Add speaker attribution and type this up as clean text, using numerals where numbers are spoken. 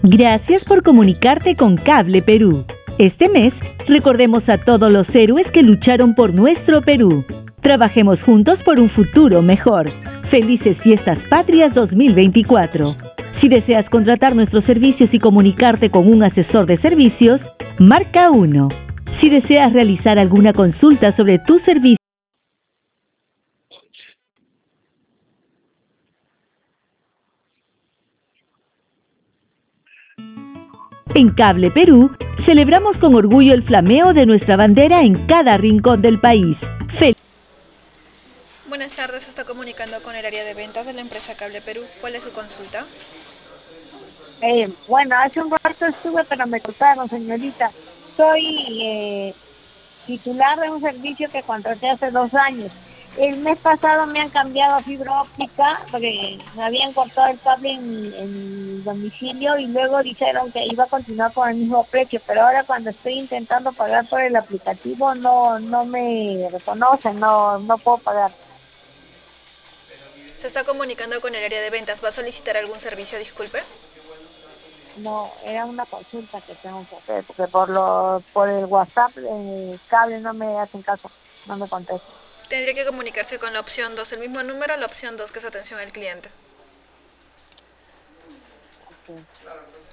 Speaker 1: Gracias por comunicarte con Cable Perú. Este mes, recordemos a todos los héroes que lucharon por nuestro Perú. Trabajemos juntos por un futuro mejor. Felices Fiestas Patrias 2024. Si deseas contratar nuestros servicios y comunicarte con un asesor de servicios, marca 1. Si deseas realizar alguna consulta sobre tu servicio, en Cable Perú, celebramos con orgullo el flameo de nuestra bandera en cada rincón del país.
Speaker 2: Buenas tardes, se está comunicando con el área de ventas de la empresa Cable Perú. ¿Cuál es su consulta?
Speaker 3: Bueno, hace un rato estuve, pero me cortaron, señorita. Soy titular de un servicio que contraté hace 2 años. El mes pasado me han cambiado a fibra óptica porque me habían cortado el cable en mi domicilio y luego dijeron que iba a continuar con el mismo precio, pero ahora cuando estoy intentando pagar por el aplicativo no me reconocen, no puedo pagar.
Speaker 2: Se está comunicando con el área de ventas. ¿Va a solicitar algún servicio? Disculpe.
Speaker 3: No, era una consulta que tengo que hacer, porque por el WhatsApp, el cable no me hacen caso, no me contestan.
Speaker 2: Tendría que comunicarse con la opción 2, el mismo número, la opción 2 que es atención al cliente.
Speaker 3: Okay.